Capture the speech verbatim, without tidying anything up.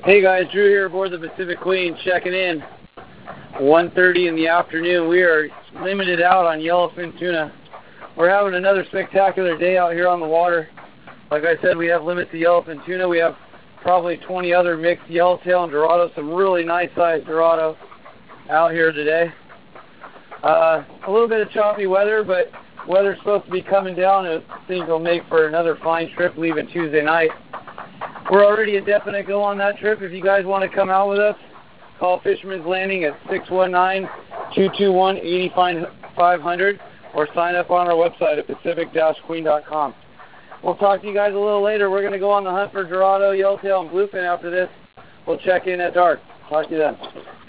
Hey guys, Drew here aboard the Pacific Queen, checking in. one thirty in the afternoon. We are limited out on yellowfin tuna. We're having another spectacular day out here on the water. Like I said, we have limits to yellowfin tuna. We have probably twenty other mixed yellowtail and Dorado, some really nice sized Dorado out here today. Uh, a little bit of choppy weather, but weather's supposed to be coming down, and I think it'll make for another fine trip leaving Tuesday night. We're already a definite go on that trip. If you guys want to come out with us, call Fisherman's Landing at six one nine, two two one, eight five zero zero or sign up on our website at pacific dash queen dot com. We'll talk to you guys a little later. We're going to go on the hunt for Dorado, Yellowtail, and Bluefin after this. We'll check in at dark. Talk to you then.